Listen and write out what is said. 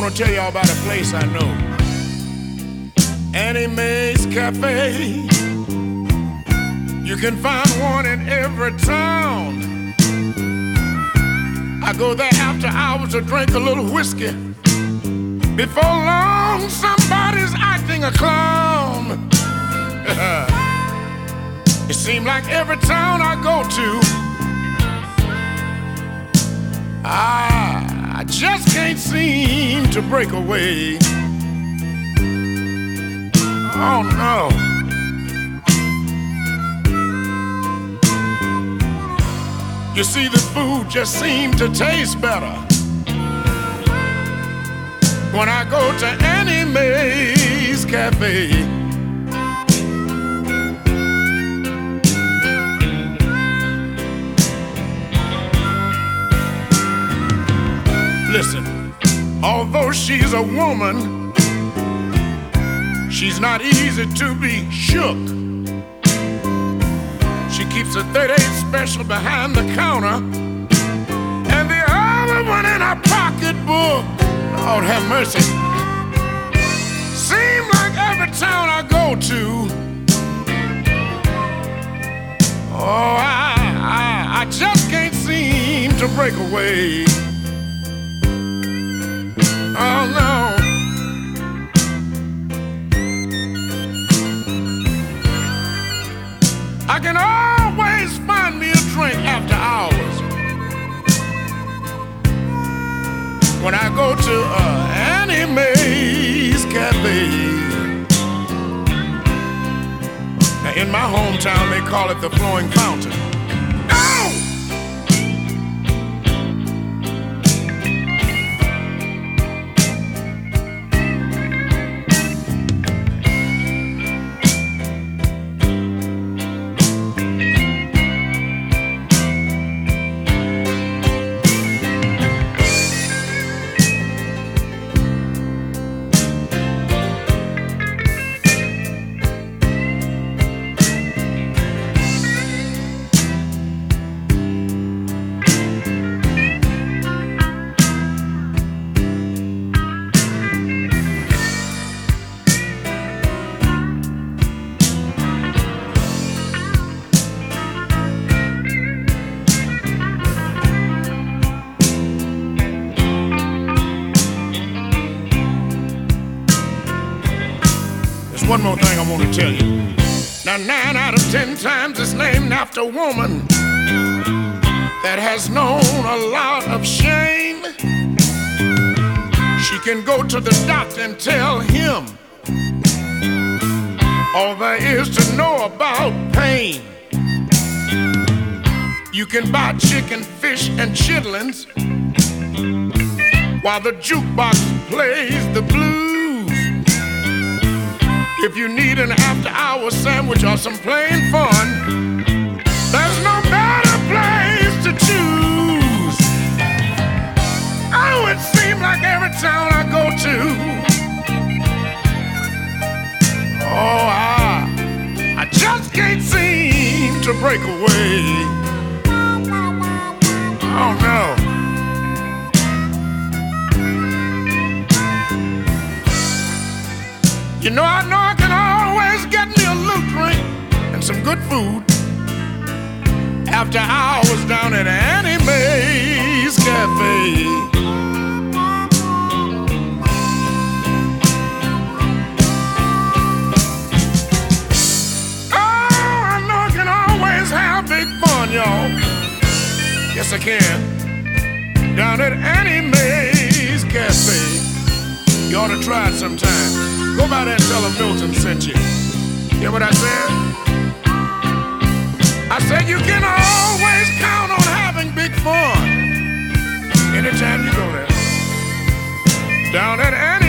want to tell y'all about a place I know. Annie Mae's Cafe. You can find one in every town. I go there after hours to drink a little whiskey. Before long, somebody's acting a clown. It seems like every town I go to, I just can't seem to break away. Oh no. You see, the food just seemed to taste better when I go to Annie Mae's Cafe. Listen, although she's a woman, she's not easy to be shook. She keeps a 38 special behind the counter and the other one in her pocketbook. Lord have mercy. Seems like every town I go to, oh, I just can't seem to break away. Oh no. I can always find me a drink after hours when I go to Annie Mae's Cafe. Now in my hometown they call it the Flowing Fountain. One more thing I want to tell you. Now 9 out of 10 times it's named after a woman that has known a lot of shame. She can go to the doctor and tell him all there is to know about pain. You can buy chicken, fish, and chitlins while the jukebox plays the blues. If you need an after-hour sandwich or some plain fun, there's no better place to choose. Oh, it seems like every town I go to, oh, I just can't seem to break away. Oh, no. You know I can always get me a little drink and some good food after hours down at Annie Mae's Cafe. Oh, I know I can always have big fun, y'all. Yes, I can. Down at Annie Mae's Cafe. You ought to try it sometime. Go by there and tell them Milton sent you. Hear what I said? I said you can always count on having big fun anytime you go there. Down at